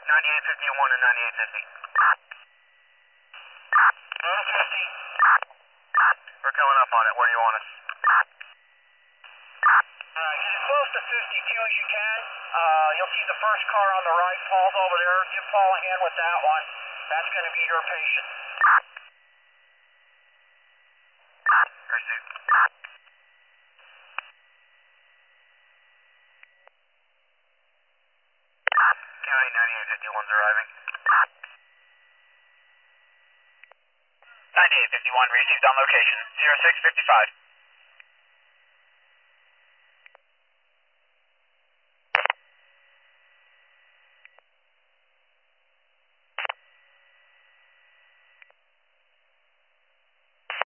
9851 and 9850. 50. We're coming up on it. Where do you want us? Get as close to 52 as you can. You'll see the first car on the right. Paul's over there. Give Paul a hand with that one. That's going to be your patient. Received. County 9851's arriving. 9851 received on location. 0655.